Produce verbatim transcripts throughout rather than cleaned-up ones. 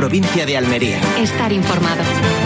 provincia de Almería. Estar informado.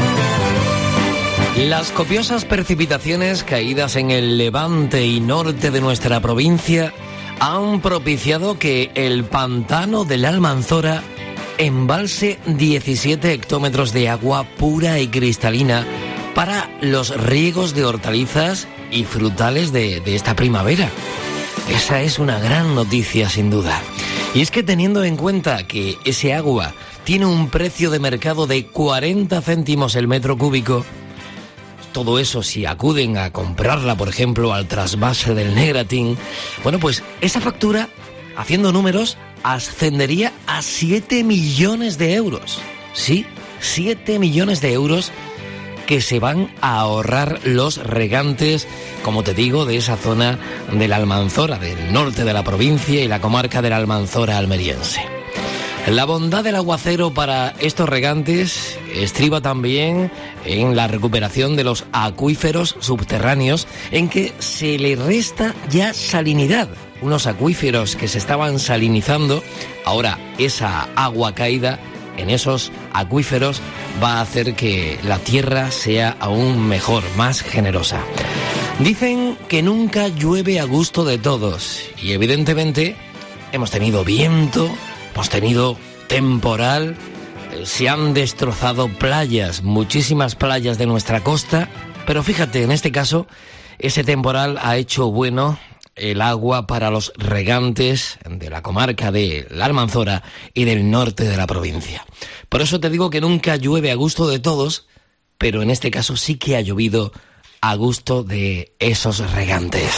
Las copiosas precipitaciones caídas en el levante y norte de nuestra provincia han propiciado que el pantano de la Almanzora embalse diecisiete hectómetros de agua pura y cristalina para los riegos de hortalizas y frutales de, de esta primavera. Esa es una gran noticia, sin duda. Y es que teniendo en cuenta que ese agua tiene un precio de mercado de cuarenta céntimos el metro cúbico, todo eso si acuden a comprarla, por ejemplo, al trasvase del Negratín, bueno, pues esa factura, haciendo números, ascendería a siete millones de euros. Sí, siete millones de euros que se van a ahorrar los regantes, como te digo, de esa zona de la Almanzora, del norte de la provincia y la comarca de la Almanzora almeriense. La bondad del aguacero para estos regantes estriba también en la recuperación de los acuíferos subterráneos, en que se le resta ya salinidad. Unos acuíferos que se estaban salinizando, ahora esa agua caída en esos acuíferos va a hacer que la tierra sea aún mejor, más generosa. Dicen que nunca llueve a gusto de todos y evidentemente hemos tenido viento, hemos tenido temporal, se han destrozado playas, muchísimas playas de nuestra costa, pero fíjate, en este caso ese temporal ha hecho bueno el agua para los regantes de la comarca de la Almanzora y del norte de la provincia. Por eso te digo que nunca llueve a gusto de todos, pero en este caso sí que ha llovido a gusto de esos regantes.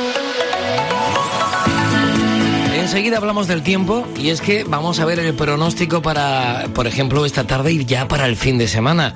Enseguida hablamos del tiempo y es que vamos a ver el pronóstico para, por ejemplo, esta tarde y ya para el fin de semana.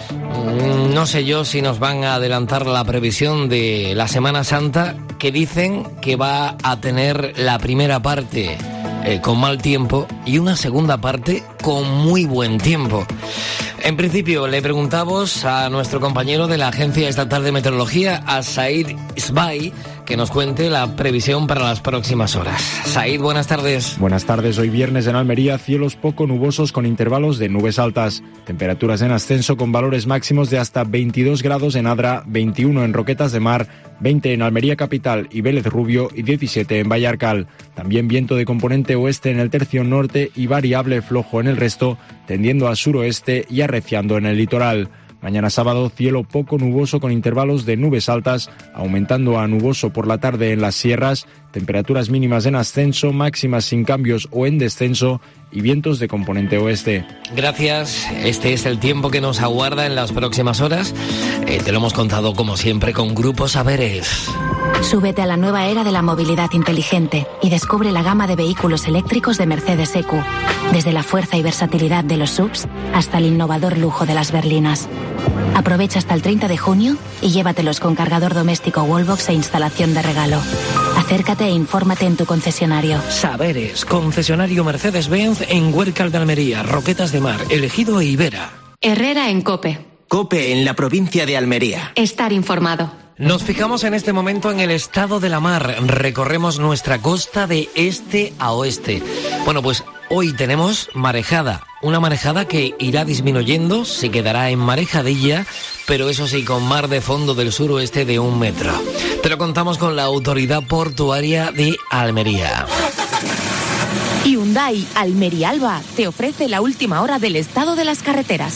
No sé yo si nos van a adelantar la previsión de la Semana Santa, que dicen que va a tener la primera parte eh, con mal tiempo y una segunda parte con muy buen tiempo. En principio le preguntamos a nuestro compañero de la Agencia Estatal de Meteorología, a Said Isbai, que nos cuente la previsión para las próximas horas. Said, buenas tardes. Buenas tardes. Hoy viernes en Almería, cielos poco nubosos con intervalos de nubes altas. Temperaturas en ascenso con valores máximos de hasta veintidós grados en Adra, veintiuno en Roquetas de Mar, veinte en Almería Capital y Vélez Rubio y diecisiete en Vallarcal. También viento de componente oeste en el tercio norte y variable flojo en el resto, tendiendo a suroeste y arreciando en el litoral. Mañana sábado, cielo poco nuboso con intervalos de nubes altas, aumentando a nuboso por la tarde en las sierras, temperaturas mínimas en ascenso, máximas sin cambios o en descenso y vientos de componente oeste. Gracias. Este es el tiempo que nos aguarda en las próximas horas. Eh, te lo hemos contado como siempre con Grupo Saberes. Súbete a la nueva era de la movilidad inteligente y descubre la gama de vehículos eléctricos de Mercedes-E Q. Desde la fuerza y versatilidad de los S U Vs hasta el innovador lujo de las berlinas. Aprovecha hasta el treinta de junio y llévatelos con cargador doméstico Wallbox e instalación de regalo. Acércate e infórmate en tu concesionario. Saberes, concesionario Mercedes-Benz en Huércal de Almería, Roquetas de Mar, Elegido e Ibera. Herrera en COPE. COPE en la provincia de Almería. Estar informado. Nos fijamos en este momento en el estado de la mar. Recorremos nuestra costa de este a oeste. Bueno, pues hoy tenemos marejada. Una marejada que irá disminuyendo, se quedará en marejadilla, pero eso sí, con mar de fondo del suroeste de un metro. Te lo contamos con la Autoridad Portuaria de Almería. Hyundai Almería Alba te ofrece la última hora del estado de las carreteras.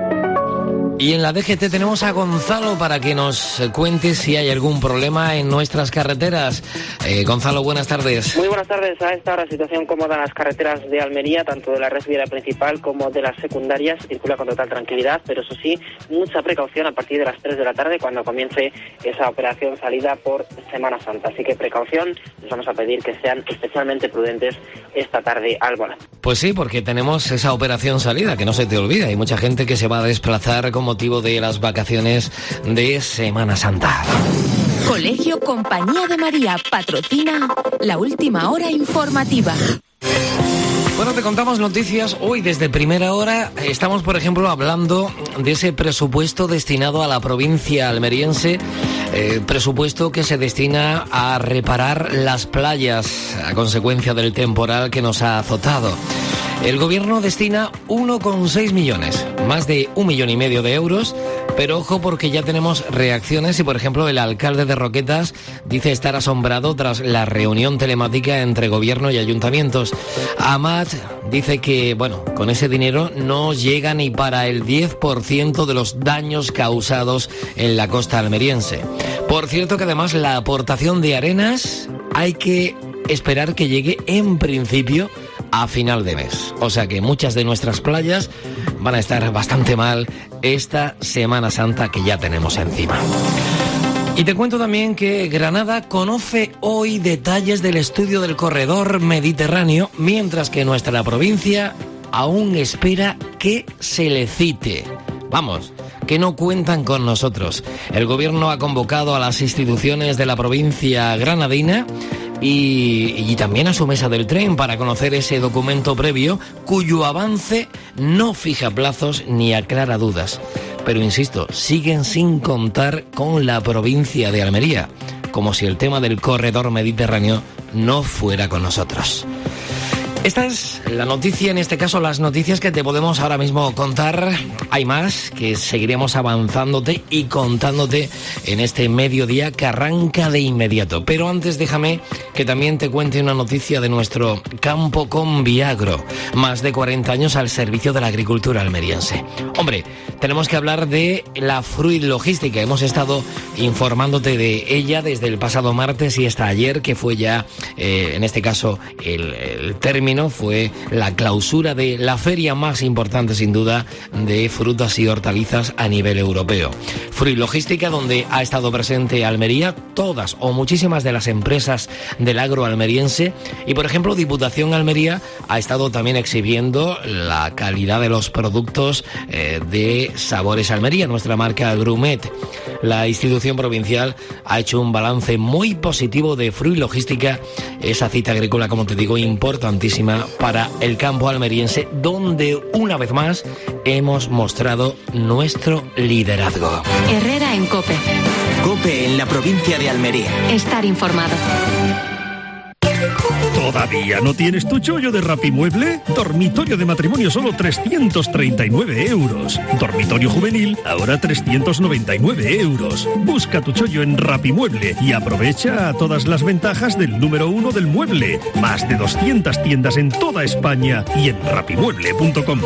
Y en la D G T tenemos a Gonzalo para que nos cuente si hay algún problema en nuestras carreteras. Eh, Gonzalo, buenas tardes. Muy buenas tardes. A esta hora situación cómoda en las carreteras de Almería, tanto de la red viaria principal como de las secundarias. Circula con total tranquilidad, pero eso sí, mucha precaución a partir de las tres de la tarde cuando comience esa operación salida por Semana Santa. Así que precaución, les vamos a pedir que sean especialmente prudentes esta tarde al volante. Pues sí, porque tenemos esa operación salida, que no se te olvida. Hay mucha gente que se va a desplazar como motivo de las vacaciones de Semana Santa. Colegio Compañía de María patrocina la última hora informativa. Bueno, te contamos noticias hoy desde primera hora. Estamos, por ejemplo, hablando de ese presupuesto destinado a la provincia almeriense, eh, presupuesto que se destina a reparar las playas a consecuencia del temporal que nos ha azotado. El gobierno destina uno coma seis millones, más de un millón y medio de euros, pero ojo porque ya tenemos reacciones y, por ejemplo, el alcalde de Roquetas dice estar asombrado tras la reunión telemática entre gobierno y ayuntamientos. Amat dice que, bueno, con ese dinero no llega ni para el diez por ciento de los daños causados en la costa almeriense. Por cierto que además la aportación de arenas hay que esperar que llegue en principio a final de mes. O sea que muchas de nuestras playas van a estar bastante mal esta Semana Santa que ya tenemos encima. Y te cuento también que Granada conoce hoy detalles del estudio del corredor mediterráneo, mientras que nuestra provincia aún espera que se le cite. Vamos, que no cuentan con nosotros. El gobierno ha convocado a las instituciones de la provincia granadina Y, y también a su mesa del tren para conocer ese documento previo cuyo avance no fija plazos ni aclara dudas. Pero insisto, siguen sin contar con la provincia de Almería, como si el tema del corredor mediterráneo no fuera con nosotros. Esta es la noticia, en este caso las noticias que te podemos ahora mismo contar. Hay más que seguiremos avanzándote y contándote en este mediodía que arranca de inmediato. Pero antes déjame que también te cuente una noticia de nuestro Campo Conviagro. Más de cuarenta años al servicio de la agricultura almeriense. Hombre, tenemos que hablar de la Fruit Logística. Hemos estado informándote de ella desde el pasado martes y hasta ayer, que fue ya, eh, en este caso, el, el término fue la clausura de la feria más importante, sin duda, de frutas y hortalizas a nivel europeo. Fruit Logística, donde ha estado presente Almería, todas o muchísimas de las empresas del agro almeriense, y por ejemplo Diputación Almería ha estado también exhibiendo la calidad de los productos eh, de Sabores Almería, nuestra marca Grumet. La institución provincial ha hecho un balance muy positivo de Fruit Logística, esa cita agrícola, como te digo, importantísima para el campo almeriense, donde una vez más hemos mostrado nuestro liderazgo. Herrera en COPE. COPE en la provincia de Almería. Estar informado. ¿Todavía no tienes tu chollo de Rapimueble? Dormitorio de matrimonio solo trescientos treinta y nueve euros. Dormitorio juvenil ahora trescientos noventa y nueve euros. Busca tu chollo en Rapimueble y aprovecha todas las ventajas del número uno del mueble. Más de doscientas tiendas en toda España y en rapimueble punto com.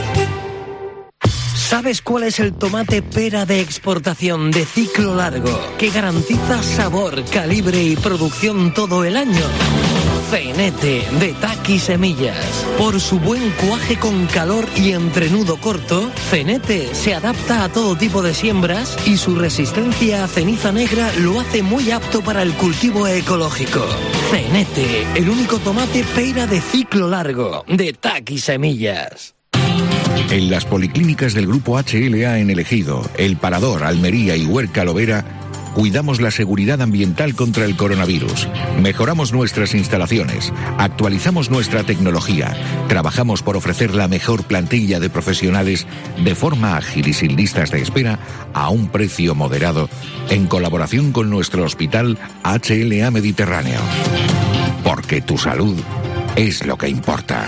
¿Sabes cuál es el tomate pera de exportación de ciclo largo que garantiza sabor, calibre y producción todo el año? Cenete de Taqui Semillas. Por su buen cuaje con calor y entrenudo corto, Cenete se adapta a todo tipo de siembras y su resistencia a ceniza negra lo hace muy apto para el cultivo ecológico. Cenete, el único tomate pera de ciclo largo de Taqui Semillas. En las policlínicas del Grupo H L A en El Ejido, El Parador, Almería y Huerca Lovera, cuidamos la seguridad ambiental contra el coronavirus. Mejoramos nuestras instalaciones, actualizamos nuestra tecnología, trabajamos por ofrecer la mejor plantilla de profesionales de forma ágil y sin listas de espera a un precio moderado, en colaboración con nuestro hospital H L A Mediterráneo. Porque tu salud es lo que importa.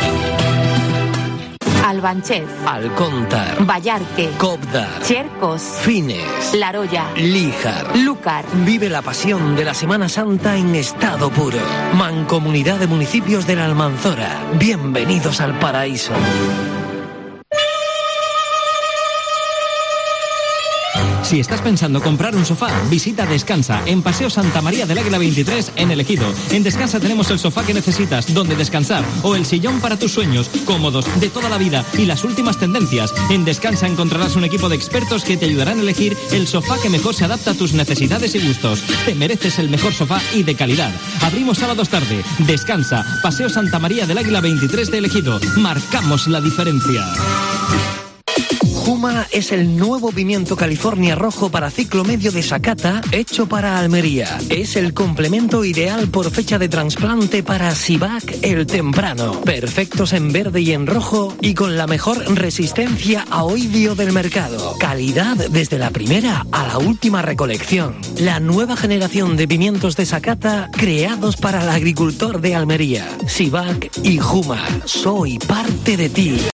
Albanchez, Alcóntar, Vallarte, Cobdar, Chercos, Fines, La Roya, Líjar, Lúcar. Vive la pasión de la Semana Santa en estado puro. Mancomunidad de Municipios de la Almanzora. Bienvenidos al paraíso. Si estás pensando comprar un sofá, visita Descansa, en Paseo Santa María del Águila veintitrés, en El Ejido. En Descansa tenemos el sofá que necesitas, donde descansar, o el sillón para tus sueños, cómodos, de toda la vida y las últimas tendencias. En Descansa encontrarás un equipo de expertos que te ayudarán a elegir el sofá que mejor se adapta a tus necesidades y gustos. Te mereces el mejor sofá y de calidad. Abrimos sábados tarde. Descansa, Paseo Santa María del Águila veintitrés de El Ejido. Marcamos la diferencia. Juma es el nuevo pimiento California rojo para ciclo medio de Sakata, hecho para Almería. Es el complemento ideal por fecha de trasplante para Sivac el temprano. Perfectos en verde y en rojo y con la mejor resistencia a oidio del mercado. Calidad desde la primera a la última recolección. La nueva generación de pimientos de Sakata creados para el agricultor de Almería. Sivac y Juma. Soy parte de ti.